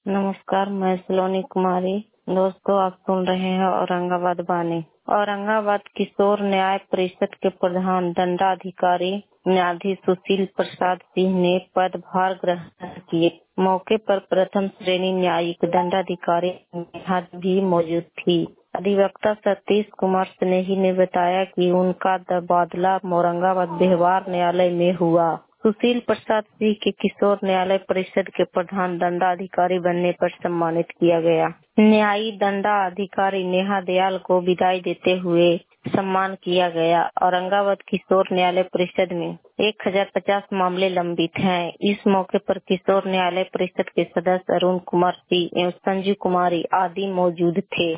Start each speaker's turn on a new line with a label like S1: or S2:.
S1: नमस्कार, मैं सलोनी कुमारी। दोस्तों, आप सुन रहे हैं औरंगाबाद बानी। औरंगाबाद किशोर न्याय परिषद के प्रधान दंडाधिकारी न्यायाधीश सुशील प्रसाद सिंह ने पदभार ग्रहण किए। मौके पर प्रथम श्रेणी न्यायिक दंडाधिकारी नेहा भी मौजूद थी। अधिवक्ता सतीश कुमार स्नेही ने बताया कि उनका तबादला औरंगाबाद व्यवहार न्यायालय में हुआ। सुशील प्रसाद सिंह के किशोर न्यायालय परिषद के प्रधान दंडाधिकारी बनने पर सम्मानित किया गया। न्यायिक दंडाधिकारी नेहा दयाल को विदाई देते हुए सम्मान किया गया। औरंगाबाद किशोर न्यायालय परिषद में 1050 मामले लंबित हैं। इस मौके पर किशोर न्यायालय परिषद के सदस्य अरुण कुमार सिंह एवं संजू कुमारी आदि मौजूद थे।